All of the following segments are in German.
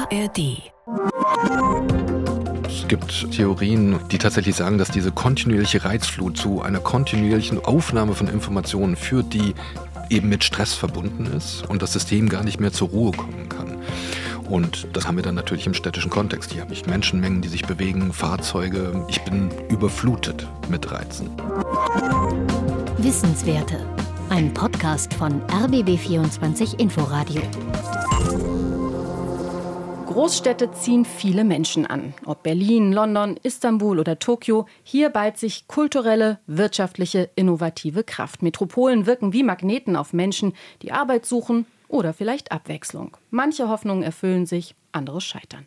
ARD. Es gibt Theorien, die tatsächlich sagen, dass diese kontinuierliche Reizflut zu einer kontinuierlichen Aufnahme von Informationen führt, die eben mit Stress verbunden ist und das System gar nicht mehr zur Ruhe kommen kann. Und das haben wir dann natürlich im städtischen Kontext. Hier habe ich Menschenmengen, die sich bewegen, Fahrzeuge. Ich bin überflutet mit Reizen. Wissenswerte. Ein Podcast von RBB24 Inforadio. Großstädte ziehen viele Menschen an. Ob Berlin, London, Istanbul oder Tokio, hier ballt sich kulturelle, wirtschaftliche, innovative Kraft. Metropolen wirken wie Magneten auf Menschen, die Arbeit suchen oder vielleicht Abwechslung. Manche Hoffnungen erfüllen sich, andere scheitern.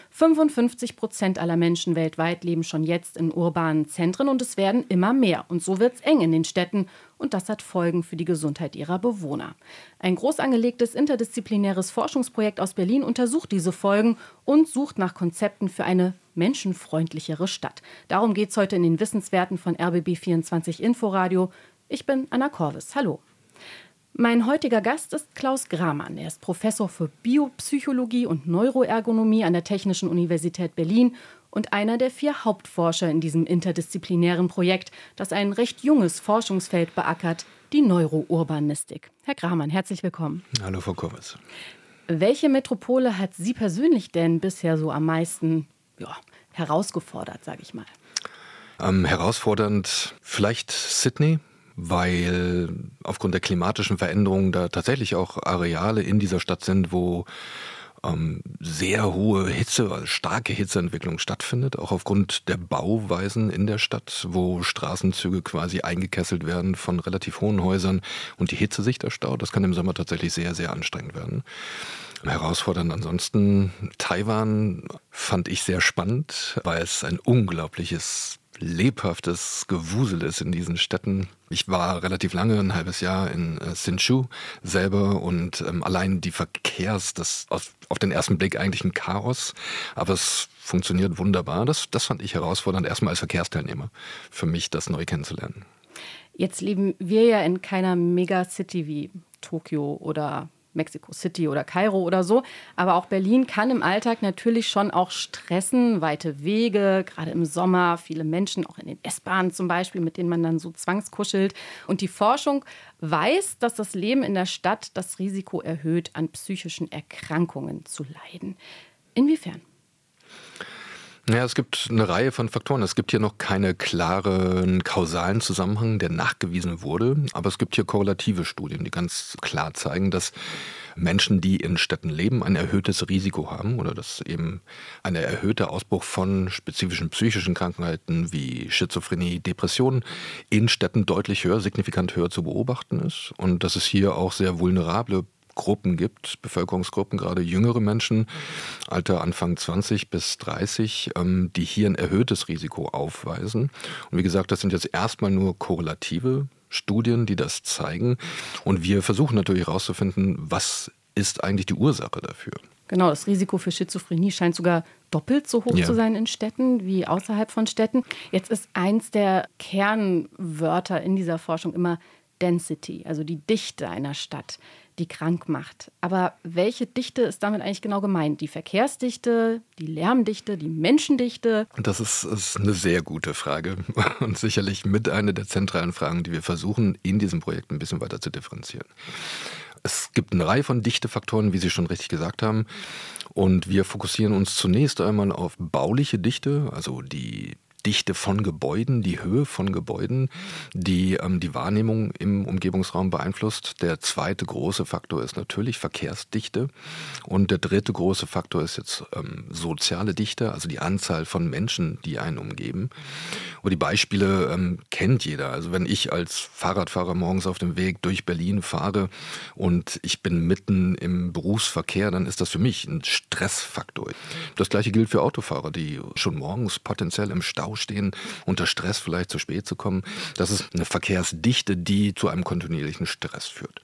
55% aller Menschen weltweit leben schon jetzt in urbanen Zentren und es werden immer mehr. Und so wird's eng in den Städten und das hat Folgen für die Gesundheit ihrer Bewohner. Ein groß angelegtes interdisziplinäres Forschungsprojekt aus Berlin untersucht diese Folgen und sucht nach Konzepten für eine menschenfreundlichere Stadt. Darum geht's heute in den Wissenswerten von RBB24 Inforadio. Ich bin Anna Korvis. Hallo. Mein heutiger Gast ist Klaus Gramann. Er ist Professor für Biopsychologie und Neuroergonomie an der Technischen Universität Berlin und einer der 4 Hauptforscher in diesem interdisziplinären Projekt, das ein recht junges Forschungsfeld beackert, die Neurourbanistik. Herr Gramann, herzlich willkommen. Hallo, Frau Korvis. Welche Metropole hat Sie persönlich denn bisher so am meisten herausgefordert, sage ich mal? Herausfordernd vielleicht Sydney, weil aufgrund der klimatischen Veränderungen da tatsächlich auch Areale in dieser Stadt sind, wo sehr hohe Hitze, also starke Hitzeentwicklung stattfindet, auch aufgrund der Bauweisen in der Stadt, wo Straßenzüge quasi eingekesselt werden von relativ hohen Häusern und die Hitze sich da staut. Das kann im Sommer tatsächlich sehr, sehr anstrengend werden. Herausfordernd ansonsten Taiwan fand ich sehr spannend, weil es ein unglaubliches lebhaftes Gewusel ist in diesen Städten. Ich war relativ lange, ein halbes Jahr in Hsinchu selber und allein die das auf den ersten Blick eigentlich ein Chaos, aber es funktioniert wunderbar. Das fand ich herausfordernd, erstmal als Verkehrsteilnehmer, für mich das neu kennenzulernen. Jetzt leben wir ja in keiner Megacity wie Tokio oder Mexico City oder Kairo oder so. Aber auch Berlin kann im Alltag natürlich schon auch stressen. Weite Wege, gerade im Sommer, viele Menschen, auch in den S-Bahnen zum Beispiel, mit denen man dann so zwangskuschelt. Und die Forschung weiß, dass das Leben in der Stadt das Risiko erhöht, an psychischen Erkrankungen zu leiden. Inwiefern? Ja, es gibt eine Reihe von Faktoren. Es gibt hier noch keine klaren kausalen Zusammenhang, der nachgewiesen wurde. Aber es gibt hier korrelative Studien, die ganz klar zeigen, dass Menschen, die in Städten leben, ein erhöhtes Risiko haben oder dass eben ein erhöhter Ausbruch von spezifischen psychischen Krankheiten wie Schizophrenie, Depressionen in Städten deutlich höher, signifikant höher zu beobachten ist. Und dass es hier auch sehr vulnerable Gruppen gibt, Bevölkerungsgruppen, gerade jüngere Menschen, Alter Anfang 20 bis 30, die hier ein erhöhtes Risiko aufweisen. Und wie gesagt, das sind jetzt erstmal nur korrelative Studien, die das zeigen. Und wir versuchen natürlich herauszufinden, was ist eigentlich die Ursache dafür. Genau, das Risiko für Schizophrenie scheint sogar doppelt so hoch zu sein in Städten wie außerhalb von Städten. Jetzt ist eins der Kernwörter in dieser Forschung immer Density, also die Dichte einer Stadt, die krank macht. Aber welche Dichte ist damit eigentlich genau gemeint? Die Verkehrsdichte, die Lärmdichte, die Menschendichte? Das ist eine sehr gute Frage und sicherlich mit einer der zentralen Fragen, die wir versuchen, in diesem Projekt ein bisschen weiter zu differenzieren. Es gibt eine Reihe von Dichtefaktoren, wie Sie schon richtig gesagt haben. Und wir fokussieren uns zunächst einmal auf bauliche Dichte, also die Dichte von Gebäuden, die Höhe von Gebäuden, die die Wahrnehmung im Umgebungsraum beeinflusst. Der zweite große Faktor ist natürlich Verkehrsdichte und der dritte große Faktor ist jetzt soziale Dichte, also die Anzahl von Menschen, die einen umgeben. Und die Beispiele kennt jeder. Also wenn ich als Fahrradfahrer morgens auf dem Weg durch Berlin fahre und ich bin mitten im Berufsverkehr, dann ist das für mich ein Stressfaktor. Das gleiche gilt für Autofahrer, die schon morgens potenziell im Stau Stau stehen, unter Stress vielleicht zu spät zu kommen. Das ist eine Verkehrsdichte, die zu einem kontinuierlichen Stress führt.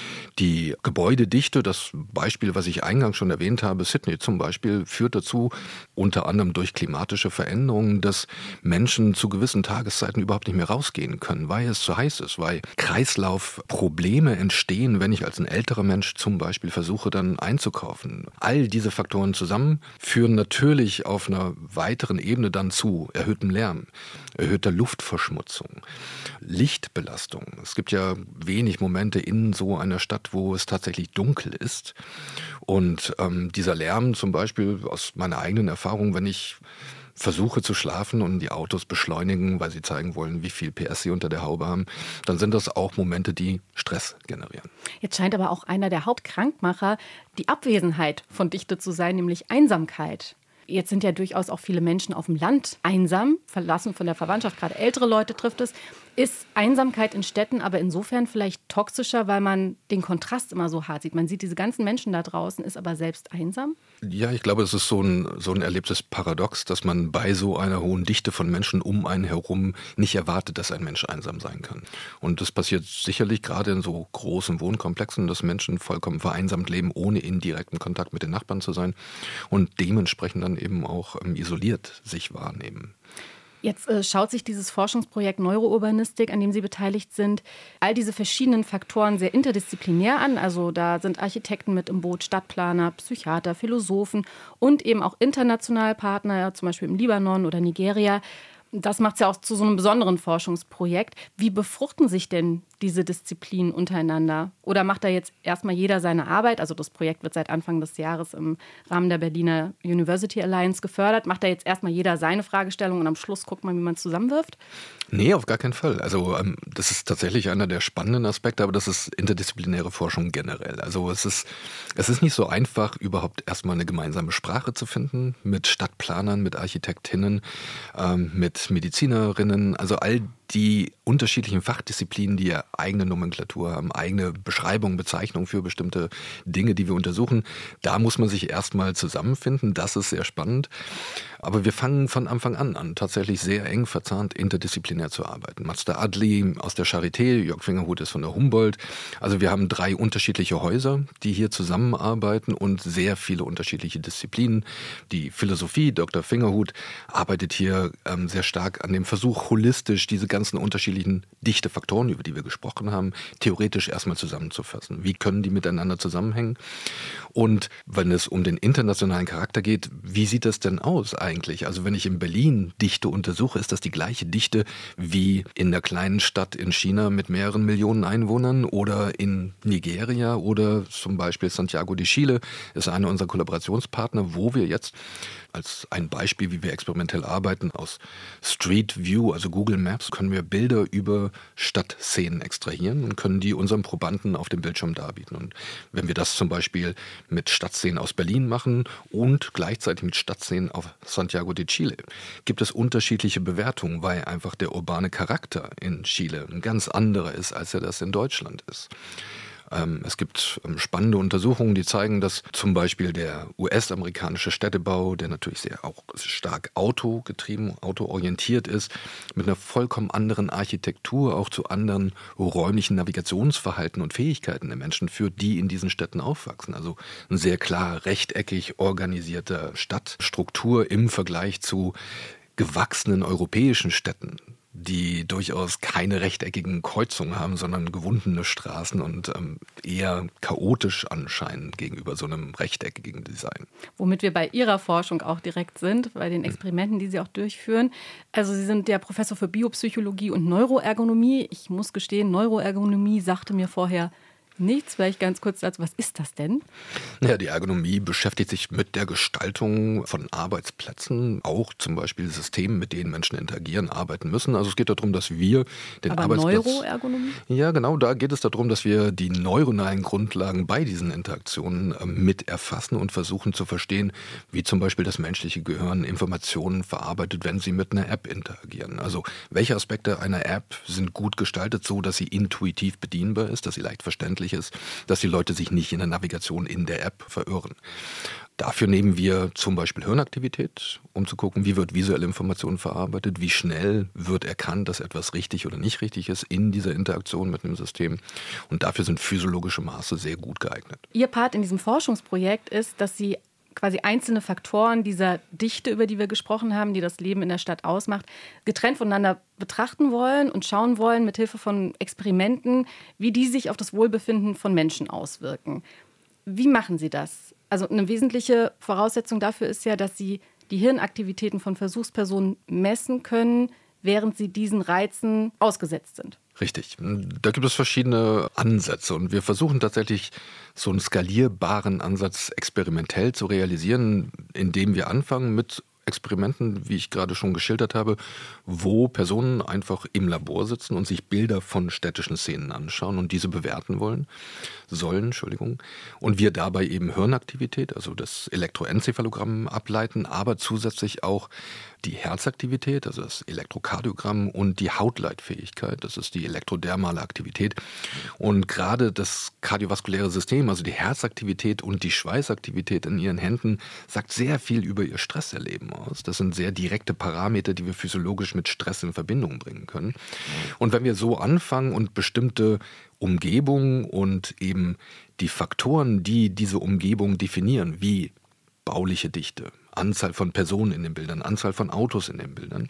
Die Gebäudedichte, das Beispiel, was ich eingangs schon erwähnt habe, Sydney zum Beispiel, führt dazu, unter anderem durch klimatische Veränderungen, dass Menschen zu gewissen Tageszeiten überhaupt nicht mehr rausgehen können, weil es zu heiß ist, weil Kreislaufprobleme entstehen, wenn ich als ein älterer Mensch zum Beispiel versuche, dann einzukaufen. All diese Faktoren zusammen führen natürlich auf einer weiteren Ebene dann zu erhöhtem Lärm, erhöhter Luftverschmutzung, Lichtbelastung. Es gibt ja wenig Momente in so einer Stadt, wo es tatsächlich dunkel ist. Und dieser Lärm zum Beispiel aus meiner eigenen Erfahrung, wenn ich versuche zu schlafen und die Autos beschleunigen, weil sie zeigen wollen, wie viel PS sie unter der Haube haben, dann sind das auch Momente, die Stress generieren. Jetzt scheint aber auch einer der Hauptkrankmacher die Abwesenheit von Dichte zu sein, nämlich Einsamkeit. Jetzt sind ja durchaus auch viele Menschen auf dem Land einsam, verlassen von der Verwandtschaft, gerade ältere Leute trifft es. Ist Einsamkeit in Städten aber insofern vielleicht toxischer, weil man den Kontrast immer so hart sieht? Man sieht diese ganzen Menschen da draußen, ist aber selbst einsam? Ja, ich glaube, es ist so ein erlebtes Paradox, dass man bei so einer hohen Dichte von Menschen um einen herum nicht erwartet, dass ein Mensch einsam sein kann. Und das passiert sicherlich gerade in so großen Wohnkomplexen, dass Menschen vollkommen vereinsamt leben, ohne in direkten Kontakt mit den Nachbarn zu sein und dementsprechend dann eben auch isoliert sich wahrnehmen. Jetzt schaut sich dieses Forschungsprojekt Neurourbanistik, an dem Sie beteiligt sind, all diese verschiedenen Faktoren sehr interdisziplinär an. Also da sind Architekten mit im Boot, Stadtplaner, Psychiater, Philosophen und eben auch internationale Partner, zum Beispiel im Libanon oder Nigeria. Das macht es ja auch zu so einem besonderen Forschungsprojekt. Wie befruchten sich denn diese Disziplinen untereinander? Oder macht da jetzt erstmal jeder seine Arbeit? Also das Projekt wird seit Anfang des Jahres im Rahmen der Berliner University Alliance gefördert. Macht da jetzt erstmal jeder seine Fragestellung und am Schluss guckt man, wie man es zusammenwirft? Nee, auf gar keinen Fall. Also das ist tatsächlich einer der spannenden Aspekte, aber das ist interdisziplinäre Forschung generell. Also es ist nicht so einfach, überhaupt erstmal eine gemeinsame Sprache zu finden mit Stadtplanern, mit Architektinnen, mit Medizinerinnen, also all die unterschiedlichen Fachdisziplinen, die ja eigene Nomenklatur haben, eigene Beschreibung, Bezeichnung für bestimmte Dinge, die wir untersuchen. Da muss man sich erstmal zusammenfinden. Das ist sehr spannend. Aber wir fangen von Anfang an tatsächlich sehr eng verzahnt interdisziplinär zu arbeiten. Mazda Adli aus der Charité, Jörg Fingerhut ist von der Humboldt. Also wir haben 3 unterschiedliche Häuser, die hier zusammenarbeiten und sehr viele unterschiedliche Disziplinen. Die Philosophie, Dr. Fingerhut, arbeitet hier sehr stark an dem Versuch, holistisch diese ganzen unterschiedlichen Dichtefaktoren, über die wir gesprochen haben, theoretisch erstmal zusammenzufassen. Wie können die miteinander zusammenhängen? Und wenn es um den internationalen Charakter geht, wie sieht das denn aus eigentlich? Also wenn ich in Berlin Dichte untersuche, ist das die gleiche Dichte wie in der kleinen Stadt in China mit mehreren Millionen Einwohnern oder in Nigeria oder zum Beispiel Santiago de Chile ist einer unserer Kollaborationspartner, wo wir jetzt als ein Beispiel, wie wir experimentell arbeiten, aus Street View, also Google Maps, können wir Bilder über Stadtszenen extrahieren und können die unseren Probanden auf dem Bildschirm darbieten. Und wenn wir das zum Beispiel mit Stadtszenen aus Berlin machen und gleichzeitig mit Stadtszenen auf Santiago de Chile, gibt es unterschiedliche Bewertungen, weil einfach der urbane Charakter in Chile ein ganz anderer ist, als er das in Deutschland ist. Es gibt spannende Untersuchungen, die zeigen, dass zum Beispiel der US-amerikanische Städtebau, der natürlich sehr auch stark autogetrieben, autoorientiert ist, mit einer vollkommen anderen Architektur auch zu anderen räumlichen Navigationsverhalten und Fähigkeiten der Menschen führt, die in diesen Städten aufwachsen. Also eine sehr klar rechteckig organisierte Stadtstruktur im Vergleich zu gewachsenen europäischen Städten, die durchaus keine rechteckigen Kreuzungen haben, sondern gewundene Straßen und eher chaotisch anscheinen gegenüber so einem rechteckigen Design. Womit wir bei Ihrer Forschung auch direkt sind, bei den Experimenten, die Sie auch durchführen. Also Sie sind der Professor für Biopsychologie und Neuroergonomie. Ich muss gestehen, Neuroergonomie sagte mir vorher nichts. Vielleicht ganz kurz dazu, was ist das denn? Ja, die Ergonomie beschäftigt sich mit der Gestaltung von Arbeitsplätzen, auch zum Beispiel Systemen, mit denen Menschen interagieren, arbeiten müssen. Also es geht darum, dass wir den Arbeitsplatz... Neuroergonomie? Ja, genau, da geht es darum, dass wir die neuronalen Grundlagen bei diesen Interaktionen mit erfassen und versuchen zu verstehen, wie zum Beispiel das menschliche Gehirn Informationen verarbeitet, wenn sie mit einer App interagieren. Also welche Aspekte einer App sind gut gestaltet, so dass sie intuitiv bedienbar ist, dass sie leicht verständlich ist, dass die Leute sich nicht in der Navigation in der App verirren. Dafür nehmen wir zum Beispiel Hirnaktivität, um zu gucken, wie wird visuelle Information verarbeitet, wie schnell wird erkannt, dass etwas richtig oder nicht richtig ist in dieser Interaktion mit einem System. Und dafür sind physiologische Maße sehr gut geeignet. Ihr Part in diesem Forschungsprojekt ist, dass Sie quasi einzelne Faktoren dieser Dichte, über die wir gesprochen haben, die das Leben in der Stadt ausmacht, getrennt voneinander betrachten wollen und schauen wollen, mithilfe von Experimenten, wie die sich auf das Wohlbefinden von Menschen auswirken. Wie machen Sie das? Also eine wesentliche Voraussetzung dafür ist ja, dass Sie die Hirnaktivitäten von Versuchspersonen messen können, während sie diesen Reizen ausgesetzt sind. Richtig. Da gibt es verschiedene Ansätze und wir versuchen tatsächlich so einen skalierbaren Ansatz experimentell zu realisieren, indem wir anfangen mit Experimenten, wie ich gerade schon geschildert habe, wo Personen einfach im Labor sitzen und sich Bilder von städtischen Szenen anschauen und diese bewerten sollen. Und wir dabei eben Hirnaktivität, also das Elektroenzephalogramm ableiten, aber zusätzlich auch die Herzaktivität, also das Elektrokardiogramm und die Hautleitfähigkeit, das ist die elektrodermale Aktivität. Und gerade das kardiovaskuläre System, also die Herzaktivität und die Schweißaktivität in ihren Händen, sagt sehr viel über ihr Stresserleben aus. Das sind sehr direkte Parameter, die wir physiologisch mit Stress in Verbindung bringen können. Und wenn wir so anfangen und bestimmte Umgebung und eben die Faktoren, die diese Umgebung definieren, wie bauliche Dichte, Anzahl von Personen in den Bildern, Anzahl von Autos in den Bildern,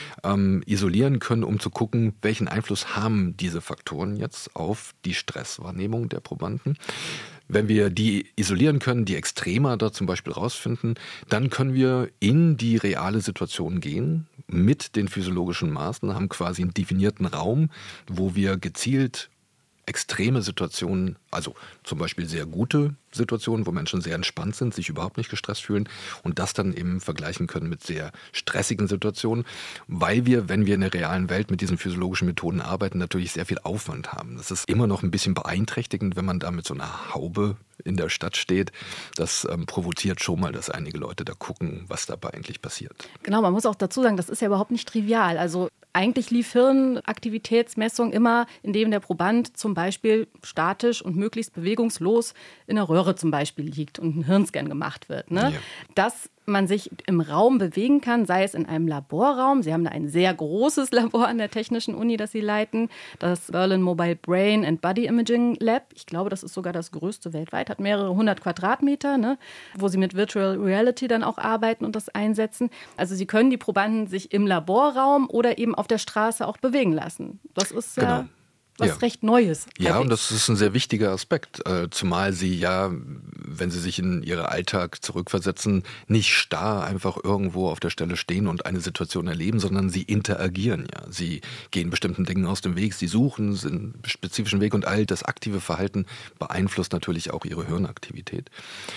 isolieren können, um zu gucken, welchen Einfluss haben diese Faktoren jetzt auf die Stresswahrnehmung der Probanden. Wenn wir die isolieren können, die Extrema da zum Beispiel rausfinden, dann können wir in die reale Situation gehen mit den physiologischen Maßen, haben quasi einen definierten Raum, wo wir gezielt extreme Situationen, also zum Beispiel sehr gute Situationen, wo Menschen sehr entspannt sind, sich überhaupt nicht gestresst fühlen und das dann eben vergleichen können mit sehr stressigen Situationen, weil wir, wenn wir in der realen Welt mit diesen physiologischen Methoden arbeiten, natürlich sehr viel Aufwand haben. Das ist immer noch ein bisschen beeinträchtigend, wenn man da mit so einer Haube in der Stadt steht. Das provoziert schon mal, dass einige Leute da gucken, was dabei eigentlich passiert. Genau, man muss auch dazu sagen, das ist ja überhaupt nicht trivial. Also eigentlich lief Hirnaktivitätsmessung immer, indem der Proband zum Beispiel statisch und möglichst bewegungslos in der Röhre zum Beispiel liegt und ein Hirnscan gemacht wird. Ne? Ja. Dass man sich im Raum bewegen kann, sei es in einem Laborraum. Sie haben da ein sehr großes Labor an der Technischen Uni, das Sie leiten, das Berlin Mobile Brain and Body Imaging Lab. Ich glaube, das ist sogar das größte weltweit, hat mehrere 100 Quadratmeter, ne, wo Sie mit Virtual Reality dann auch arbeiten und das einsetzen. Also Sie können die Probanden sich im Laborraum oder eben auf der Straße auch bewegen lassen. Das ist ja was recht Neues. Ja, und das ist ein sehr wichtiger Aspekt, zumal Sie ja, wenn Sie sich in Ihren Alltag zurückversetzen, nicht starr einfach irgendwo auf der Stelle stehen und eine Situation erleben, sondern Sie interagieren ja. Sie gehen bestimmten Dingen aus dem Weg, Sie suchen einen spezifischen Weg und all das aktive Verhalten beeinflusst natürlich auch Ihre Hirnaktivität.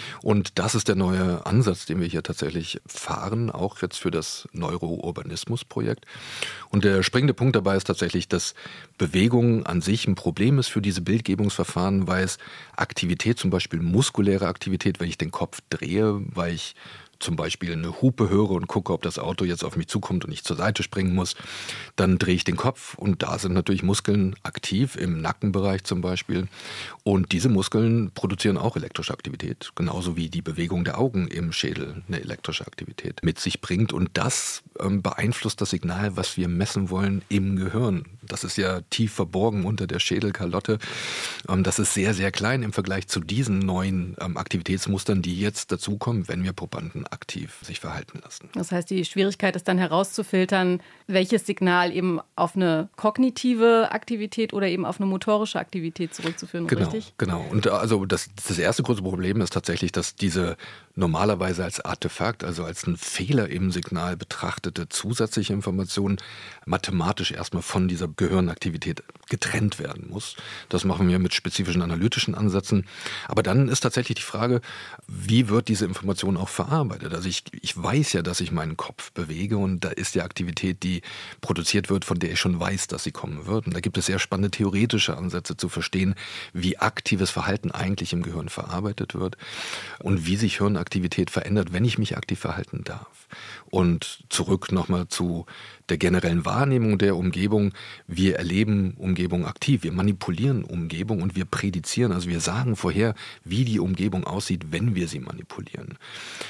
Und das ist der neue Ansatz, den wir hier tatsächlich fahren, auch jetzt für das Neurourbanismus-Projekt. Und der springende Punkt dabei ist tatsächlich, dass Bewegung an sich ein Problem ist für diese Bildgebungsverfahren, weil es Aktivität, zum Beispiel muskuläre Aktivität, wenn ich den Kopf drehe, weil ich zum Beispiel eine Hupe höre und gucke, ob das Auto jetzt auf mich zukommt und ich zur Seite springen muss, dann drehe ich den Kopf und da sind natürlich Muskeln aktiv, im Nackenbereich zum Beispiel. Und diese Muskeln produzieren auch elektrische Aktivität, genauso wie die Bewegung der Augen im Schädel eine elektrische Aktivität mit sich bringt. Und das beeinflusst das Signal, was wir messen wollen im Gehirn. Das ist ja tief verborgen unter der Schädelkalotte. Das ist sehr, sehr klein im Vergleich zu diesen neuen Aktivitätsmustern, die jetzt dazukommen, wenn wir Probanden aktiv sich verhalten lassen. Das heißt, die Schwierigkeit ist dann herauszufiltern, welches Signal eben auf eine kognitive Aktivität oder eben auf eine motorische Aktivität zurückzuführen, richtig? Genau. Und also das erste große Problem ist tatsächlich, dass diese normalerweise als Artefakt, also als ein Fehler im Signal betrachtete zusätzliche Information mathematisch erstmal von dieser Gehirnaktivität getrennt werden muss. Das machen wir mit spezifischen analytischen Ansätzen. Aber dann ist tatsächlich die Frage, wie wird diese Information auch verarbeitet? arbeitet. Also ich weiß ja, dass ich meinen Kopf bewege und da ist ja Aktivität, die produziert wird, von der ich schon weiß, dass sie kommen wird. Und da gibt es sehr spannende theoretische Ansätze zu verstehen, wie aktives Verhalten eigentlich im Gehirn verarbeitet wird und wie sich Hirnaktivität verändert, wenn ich mich aktiv verhalten darf. Und zurück nochmal zu der generellen Wahrnehmung der Umgebung. Wir erleben Umgebung aktiv, wir manipulieren Umgebung und wir prädizieren, also wir sagen vorher, wie die Umgebung aussieht, wenn wir sie manipulieren.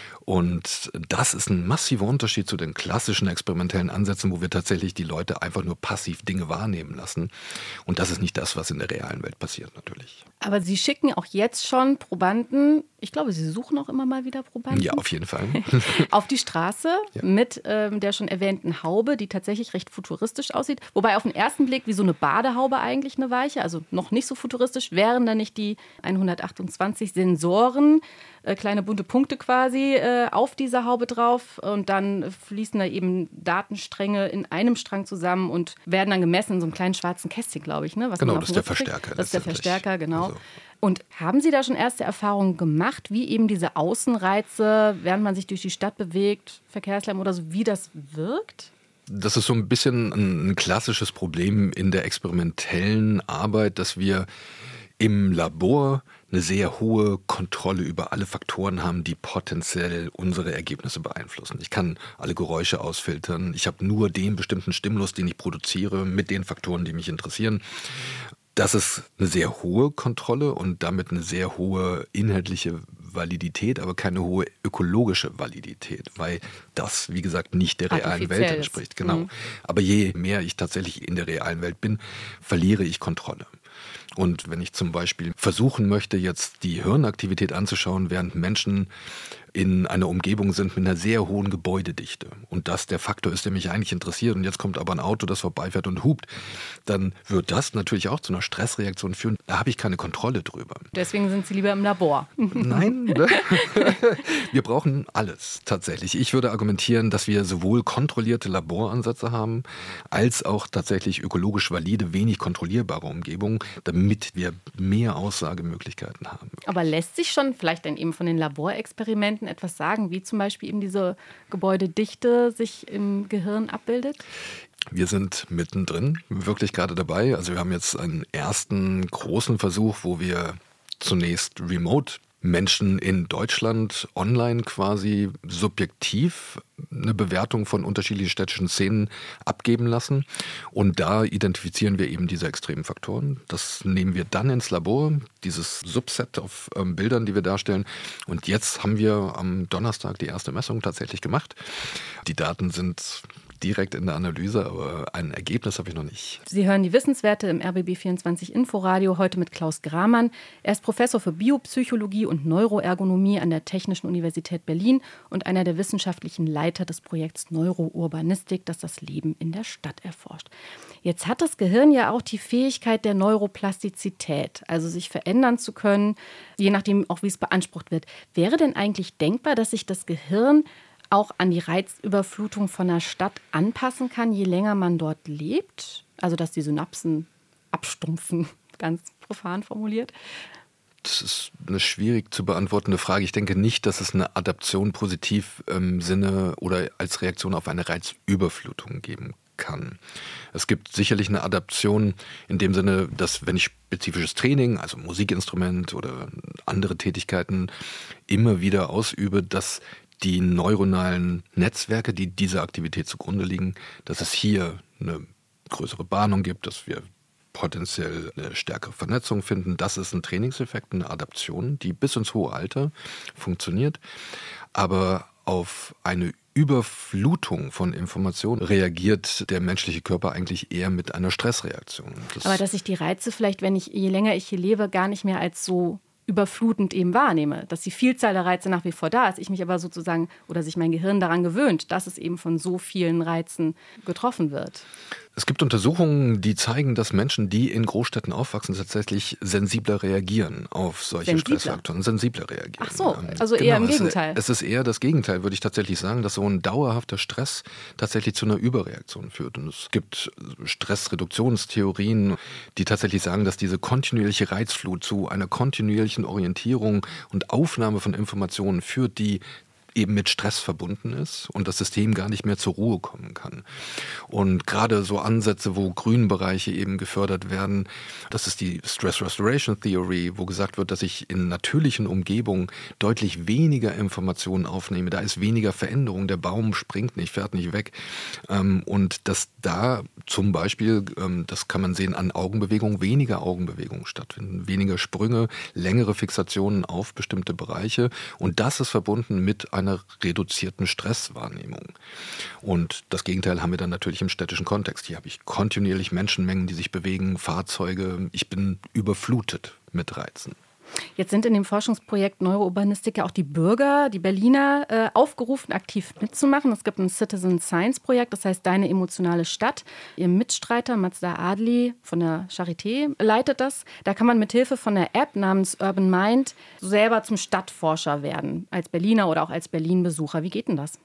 Und das ist ein massiver Unterschied zu den klassischen experimentellen Ansätzen, wo wir tatsächlich die Leute einfach nur passiv Dinge wahrnehmen lassen. Und das ist nicht das, was in der realen Welt passiert natürlich. Aber Sie schicken auch jetzt schon Probanden, ich glaube, Sie suchen auch immer mal wieder Probanden. Ja, auf jeden Fall. Auf die Straße mit der schon erwähnten Haube, die tatsächlich recht futuristisch aussieht. Wobei auf den ersten Blick wie so eine Badehaube eigentlich eine weiche, also noch nicht so futuristisch, wären da nicht die 128 Sensoren, kleine bunte Punkte quasi auf dieser Haube drauf und dann fließen da eben Datenstränge in einem Strang zusammen und werden dann gemessen in so einem kleinen schwarzen Kästchen, glaube ich. Ne? Was genau, das ist der Verstärker. Das ist der Verstärker, genau. Also. Und haben Sie da schon erste Erfahrungen gemacht, wie eben diese Außenreize, während man sich durch die Stadt bewegt, Verkehrslärm oder so, wie das wirkt? Das ist so ein bisschen ein klassisches Problem in der experimentellen Arbeit, dass wir im Labor eine sehr hohe Kontrolle über alle Faktoren haben, die potenziell unsere Ergebnisse beeinflussen. Ich kann alle Geräusche ausfiltern. Ich habe nur den bestimmten Stimulus, den ich produziere, mit den Faktoren, die mich interessieren. Das ist eine sehr hohe Kontrolle und damit eine sehr hohe inhaltliche Validität, aber keine hohe ökologische Validität, weil das, wie gesagt, nicht der realen Welt entspricht. Genau. Aber je mehr ich tatsächlich in der realen Welt bin, verliere ich Kontrolle. Und wenn ich zum Beispiel versuchen möchte, jetzt die Hirnaktivität anzuschauen, während Menschen in einer Umgebung sind mit einer sehr hohen Gebäudedichte und das der Faktor ist, der mich eigentlich interessiert und jetzt kommt aber ein Auto, das vorbeifährt und hupt, dann wird das natürlich auch zu einer Stressreaktion führen. Da habe ich keine Kontrolle drüber. Deswegen sind Sie lieber im Labor. Nein, wir brauchen alles tatsächlich. Ich würde argumentieren, dass wir sowohl kontrollierte Laboransätze haben, als auch tatsächlich ökologisch valide, wenig kontrollierbare Umgebungen, damit wir mehr Aussagemöglichkeiten haben. Aber lässt sich schon vielleicht dann eben von den Laborexperimenten etwas sagen, wie zum Beispiel eben diese Gebäudedichte sich im Gehirn abbildet? Wir sind mittendrin, wirklich gerade dabei. Also wir haben jetzt einen ersten großen Versuch, wo wir zunächst remote Menschen in Deutschland online quasi subjektiv eine Bewertung von unterschiedlichen städtischen Szenen abgeben lassen. Und da identifizieren wir eben diese extremen Faktoren. Das nehmen wir dann ins Labor, dieses Subset auf Bildern, die wir darstellen. Und jetzt haben wir am Donnerstag die erste Messung tatsächlich gemacht. Die Daten sind direkt in der Analyse, aber ein Ergebnis habe ich noch nicht. Sie hören die Wissenswerte im RBB24 Inforadio, heute mit Klaus Gramann. Er ist Professor für Biopsychologie und Neuroergonomie an der Technischen Universität Berlin und einer der wissenschaftlichen Leiter des Projekts Neurourbanistik, das das Leben in der Stadt erforscht. Jetzt hat das Gehirn ja auch die Fähigkeit der Neuroplastizität, also sich verändern zu können, je nachdem auch wie es beansprucht wird. Wäre denn eigentlich denkbar, dass sich das Gehirn auch an die Reizüberflutung von einer Stadt anpassen kann, je länger man dort lebt? Also dass die Synapsen abstumpfen, ganz profan formuliert. Das ist eine schwierig zu beantwortende Frage. Ich denke nicht, dass es eine Adaption positiv im Sinne oder als Reaktion auf eine Reizüberflutung geben kann. Es gibt sicherlich eine Adaption in dem Sinne, dass wenn ich spezifisches Training, also Musikinstrument oder andere Tätigkeiten immer wieder ausübe, dass die neuronalen Netzwerke, die dieser Aktivität zugrunde liegen, dass es hier eine größere Bahnung gibt, dass wir potenziell eine stärkere Vernetzung finden. Das ist ein Trainingseffekt, eine Adaption, die bis ins hohe Alter funktioniert. Aber auf eine Überflutung von Informationen reagiert der menschliche Körper eigentlich eher mit einer Stressreaktion. Aber dass ich die Reize vielleicht, je länger ich hier lebe, gar nicht mehr als so überflutend eben wahrnehme, dass die Vielzahl der Reize nach wie vor da ist, ich mich aber sozusagen oder sich mein Gehirn daran gewöhnt, dass es eben von so vielen Reizen getroffen wird. Es gibt Untersuchungen, die zeigen, dass Menschen, die in Großstädten aufwachsen, tatsächlich sensibler reagieren auf solche Stressfaktoren. Sensibler reagieren. Ach so, also eher im Gegenteil. Es ist eher das Gegenteil, würde ich tatsächlich sagen, dass so ein dauerhafter Stress tatsächlich zu einer Überreaktion führt. Und es gibt Stressreduktionstheorien, die tatsächlich sagen, dass diese kontinuierliche Reizflut zu einer kontinuierlichen Orientierung und Aufnahme von Informationen führt, die eben mit Stress verbunden ist und das System gar nicht mehr zur Ruhe kommen kann. Und gerade so Ansätze, wo Grünbereiche eben gefördert werden, das ist die Stress Restoration Theory, wo gesagt wird, dass ich in natürlichen Umgebungen deutlich weniger Informationen aufnehme. Da ist weniger Veränderung. Der Baum springt nicht, fährt nicht weg. Und dass da zum Beispiel, das kann man sehen an Augenbewegungen, weniger Augenbewegungen stattfinden, weniger Sprünge, längere Fixationen auf bestimmte Bereiche. Und das ist verbunden mit einer reduzierten Stresswahrnehmung. Und das Gegenteil haben wir dann natürlich im städtischen Kontext. Hier habe ich kontinuierlich Menschenmengen, die sich bewegen, Fahrzeuge. Ich bin überflutet mit Reizen. Jetzt sind in dem Forschungsprojekt Neurourbanistik ja auch die Bürger, die Berliner, aufgerufen, aktiv mitzumachen. Es gibt ein Citizen Science Projekt, das heißt Deine emotionale Stadt. Ihr Mitstreiter Mazda Adli von der Charité leitet das. Da kann man mithilfe von einer App namens Urban Mind selber zum Stadtforscher werden, als Berliner oder auch als Berlin-Besucher. Wie geht denn das?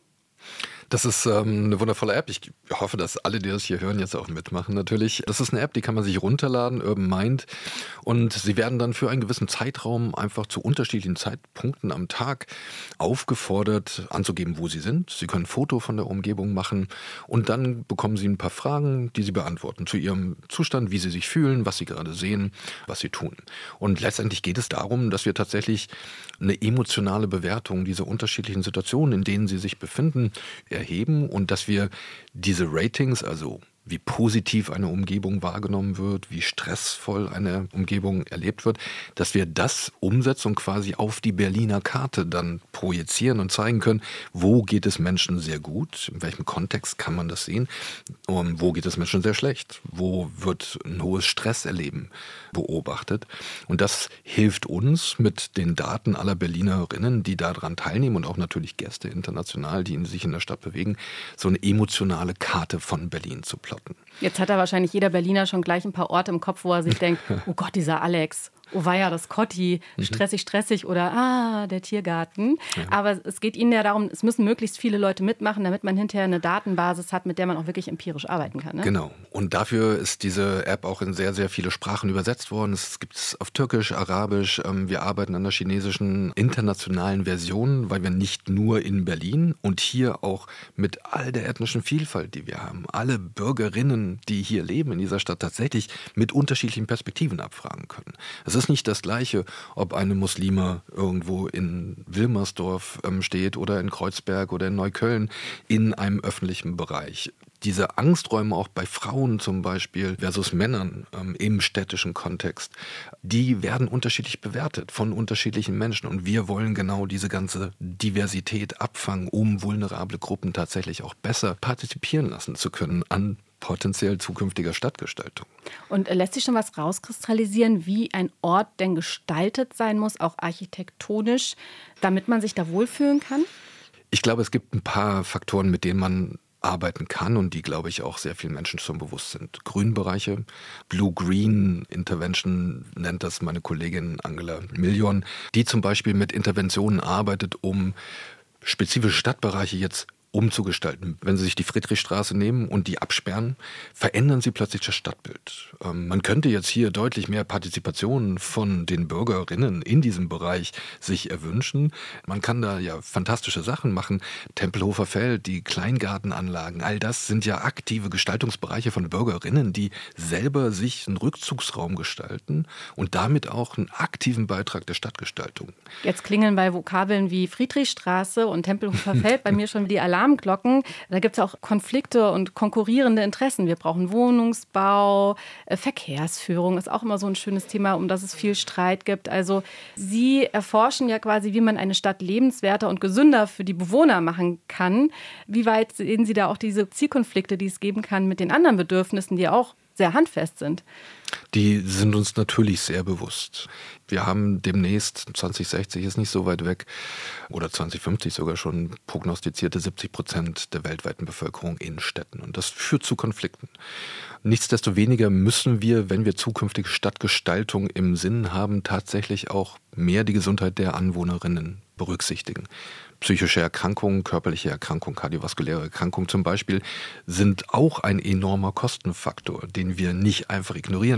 Das ist eine wundervolle App. Ich hoffe, dass alle, die das hier hören, jetzt auch mitmachen natürlich. Das ist eine App, die kann man sich runterladen, Urban Mind. Und sie werden dann für einen gewissen Zeitraum einfach zu unterschiedlichen Zeitpunkten am Tag aufgefordert, anzugeben, wo sie sind. Sie können ein Foto von der Umgebung machen und dann bekommen sie ein paar Fragen, die sie beantworten zu ihrem Zustand, wie sie sich fühlen, was sie gerade sehen, was sie tun. Und letztendlich geht es darum, dass wir tatsächlich eine emotionale Bewertung dieser unterschiedlichen Situationen, in denen sie sich befinden, erheben und dass wir diese Ratings, also wie positiv eine Umgebung wahrgenommen wird, wie stressvoll eine Umgebung erlebt wird, dass wir das umsetzen und quasi auf die Berliner Karte dann projizieren und zeigen können, wo geht es Menschen sehr gut, in welchem Kontext kann man das sehen und wo geht es Menschen sehr schlecht, wo wird ein hohes Stresserleben beobachtet. Und das hilft uns mit den Daten aller Berlinerinnen, die daran teilnehmen und auch natürlich Gäste international, die sich in der Stadt bewegen, so eine emotionale Karte von Berlin zu plotten. Jetzt hat da wahrscheinlich jeder Berliner schon gleich ein paar Orte im Kopf, wo er sich denkt, oh Gott, dieser Alex, oh weia, das Kotti, stressig oder der Tiergarten. Ja. Aber es geht Ihnen ja darum, es müssen möglichst viele Leute mitmachen, damit man hinterher eine Datenbasis hat, mit der man auch wirklich empirisch arbeiten kann. Ne? Genau. Und dafür ist diese App auch in sehr, sehr viele Sprachen übersetzt worden. Es gibt es auf Türkisch, Arabisch. Wir arbeiten an der chinesischen internationalen Version, weil wir nicht nur in Berlin und hier auch mit all der ethnischen Vielfalt, die wir haben, alle Bürgerinnen, die hier leben in dieser Stadt, tatsächlich mit unterschiedlichen Perspektiven abfragen können. Es ist nicht das Gleiche, ob eine Muslime irgendwo in Wilmersdorf steht oder in Kreuzberg oder in Neukölln in einem öffentlichen Bereich. Diese Angsträume auch bei Frauen zum Beispiel versus Männern im städtischen Kontext, die werden unterschiedlich bewertet von unterschiedlichen Menschen. Und wir wollen genau diese ganze Diversität abfangen, um vulnerable Gruppen tatsächlich auch besser partizipieren lassen zu können an potenziell zukünftiger Stadtgestaltung. Und lässt sich schon was rauskristallisieren, wie ein Ort denn gestaltet sein muss, auch architektonisch, damit man sich da wohlfühlen kann? Ich glaube, es gibt ein paar Faktoren, mit denen man arbeiten kann und die, glaube ich, auch sehr vielen Menschen schon bewusst sind. Grünbereiche, Blue-Green Intervention nennt das meine Kollegin Angela Million, die zum Beispiel mit Interventionen arbeitet, um spezifische Stadtbereiche jetzt umzugestalten. Wenn Sie sich die Friedrichstraße nehmen und die absperren, verändern Sie plötzlich das Stadtbild. Man könnte jetzt hier deutlich mehr Partizipation von den Bürgerinnen in diesem Bereich sich erwünschen. Man kann da ja fantastische Sachen machen. Tempelhofer Feld, die Kleingartenanlagen, all das sind ja aktive Gestaltungsbereiche von Bürgerinnen, die selber sich einen Rückzugsraum gestalten und damit auch einen aktiven Beitrag der Stadtgestaltung. Jetzt klingeln bei Vokabeln wie Friedrichstraße und Tempelhofer Feld bei mir schon die Alarmglocken. Da gibt es auch Konflikte und konkurrierende Interessen. Wir brauchen Wohnungsbau, Verkehrsführung ist auch immer so ein schönes Thema, um das es viel Streit gibt. Also Sie erforschen ja quasi, wie man eine Stadt lebenswerter und gesünder für die Bewohner machen kann. Wie weit sehen Sie da auch diese Zielkonflikte, die es geben kann mit den anderen Bedürfnissen, die auch sehr handfest sind? Die sind uns natürlich sehr bewusst. Wir haben demnächst, 2060 ist nicht so weit weg, oder 2050 sogar schon prognostizierte 70% der weltweiten Bevölkerung in Städten. Und das führt zu Konflikten. Nichtsdestoweniger müssen wir, wenn wir zukünftige Stadtgestaltung im Sinn haben, tatsächlich auch mehr die Gesundheit der Anwohnerinnen berücksichtigen. Psychische Erkrankungen, körperliche Erkrankungen, kardiovaskuläre Erkrankungen zum Beispiel sind auch ein enormer Kostenfaktor, den wir nicht einfach ignorieren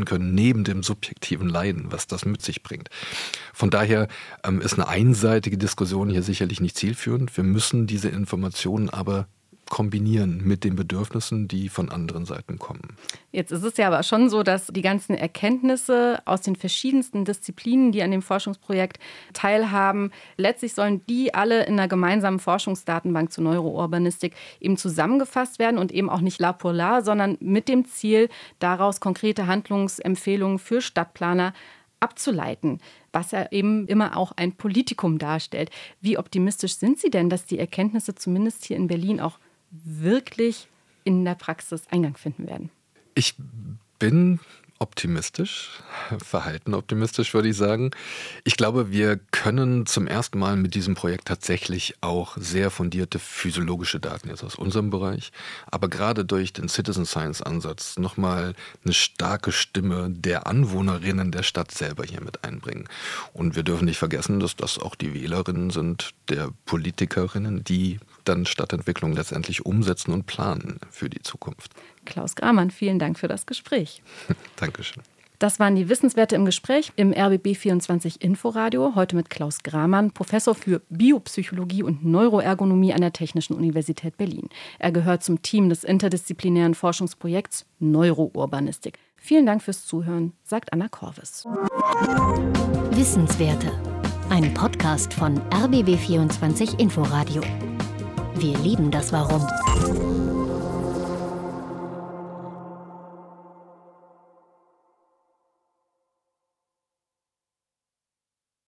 akzeptieren können, neben dem subjektiven Leiden, was das mit sich bringt. Von daher ist eine einseitige Diskussion hier sicherlich nicht zielführend. Wir müssen diese Informationen aber kombinieren mit den Bedürfnissen, die von anderen Seiten kommen. Jetzt ist es ja aber schon so, dass die ganzen Erkenntnisse aus den verschiedensten Disziplinen, die an dem Forschungsprojekt teilhaben, letztlich sollen die alle in einer gemeinsamen Forschungsdatenbank zur Neurourbanistik eben zusammengefasst werden und eben auch nicht la pour la, sondern mit dem Ziel, daraus konkrete Handlungsempfehlungen für Stadtplaner abzuleiten, was ja eben immer auch ein Politikum darstellt. Wie optimistisch sind Sie denn, dass die Erkenntnisse zumindest hier in Berlin auch wirklich in der Praxis Eingang finden werden? Ich bin optimistisch, verhalten optimistisch, würde ich sagen. Ich glaube, wir können zum ersten Mal mit diesem Projekt tatsächlich auch sehr fundierte physiologische Daten jetzt aus unserem Bereich, aber gerade durch den Citizen Science Ansatz nochmal eine starke Stimme der Anwohnerinnen der Stadt selber hier mit einbringen. Und wir dürfen nicht vergessen, dass das auch die Wählerinnen sind der Politikerinnen, die dann Stadtentwicklung letztendlich umsetzen und planen für die Zukunft. Klaus Gramann, vielen Dank für das Gespräch. Dankeschön. Das waren die Wissenswerte im Gespräch im RBB24 Inforadio. Heute mit Klaus Gramann, Professor für Biopsychologie und Neuroergonomie an der Technischen Universität Berlin. Er gehört zum Team des interdisziplinären Forschungsprojekts Neurourbanistik. Vielen Dank fürs Zuhören, sagt Anna Korvis. Wissenswerte. Ein Podcast von RBB24 Inforadio. Wir lieben das Warum.